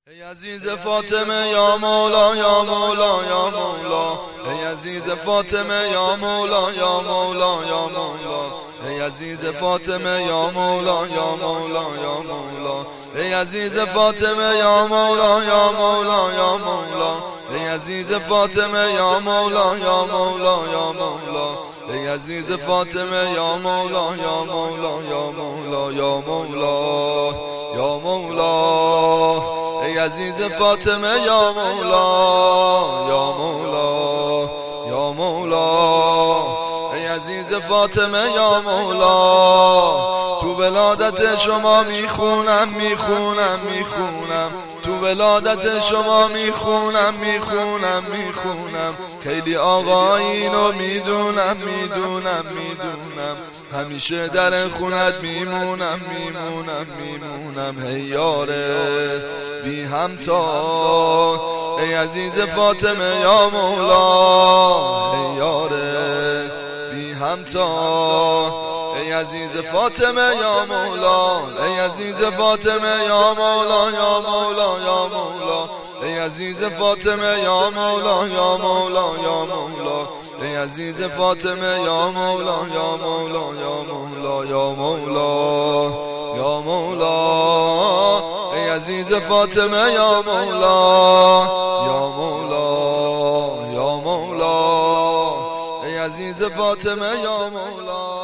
ای عزیز فاطمه یا مولا یا مولا یا مولا، ای عزیز فاطمه یا مولا یا مولا یا مولا، ای عزیز فاطمه یا مولا یا مولا یا مولا، ای عزیز فاطمه یا مولا یا مولا یا مولا، ای عزیز فاطمه یا مولا یا مولا یا مولا، ای عزیز فاطمه یا مولا یا مولا یا مولا یا مولا یا مولا، ای عزیز فاطمه یا مولا یا مولا یا مولا، ای عزیز فاطمه یا مولا، تو ولادت شما میخونم میخونم میخونم، تو ولادت شما میخونم میخونم میخونم، خیلی آقا اینو میدونم میدونم میدونم، همیشه در خونت میمونم میمونم میمونم، هی یاره بی همتا، ای عزیز فاطمه یا مولا، ای یاره بی همتا، ای عزیز فاطمه یا مولا، ای عزیز فاطمه یا مولا یا مولا یا مولا، ای عزیز فاطمه یا مولا یا مولا یا مولا، ای عزیز فاطمه یا مولا یا مولا یا مولا یا مولا یا مولا، ای عزیز فاطمه یا مولا یا مولا یا مولا، ای عزیز فاطمه یا مولا.